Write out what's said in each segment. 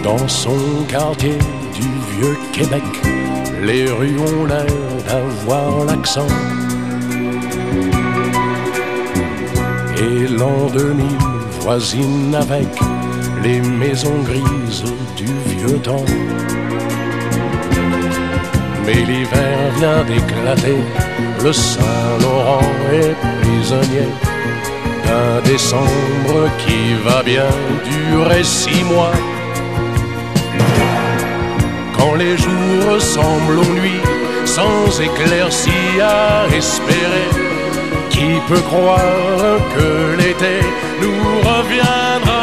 Dans son quartier du vieux Québec, les rues ont l'air d'avoir l'accent. Et l'an 2000 voisine avec les maisons grises du vieux temps. Mais l'hiver vient d'éclater, le Saint-Laurent est prisonnier d'un décembre qui va bien durer 6 mois. Quand les jours ressemblent aux nuits, sans éclaircie à espérer, qui peut croire que l'été nous reviendra?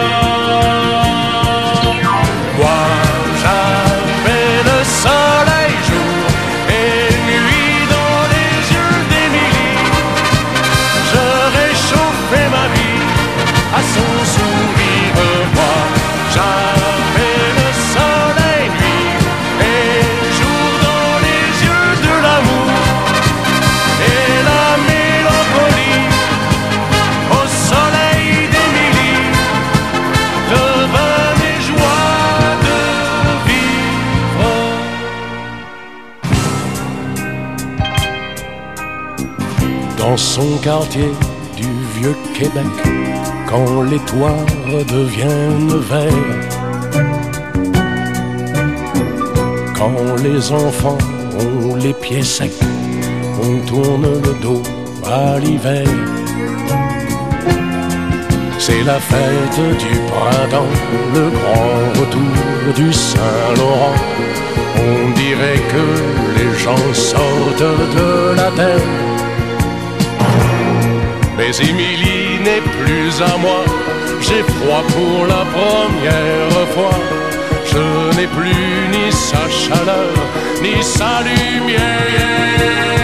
Moi, j'avais le soleil jour et nuit dans les yeux d'Émilie. Je réchauffais ma vie à son sourire. Moi, j'avais le soleil nuit et jour dans les yeux de l'amour et la mélancolie au soleil d'Émilie devint mes joies de vivre. Dans son quartier du vieux Québec, quand les toits deviennent verts, quand les enfants ont les pieds secs, on tourne le dos à l'hiver. C'est la fête du printemps, le grand retour du Saint-Laurent. On dirait que les gens sortent de la terre. Mais Émilie n'est plus à moi, j'ai froid pour la première fois. Je n'ai plus ni sa chaleur, ni sa lumière.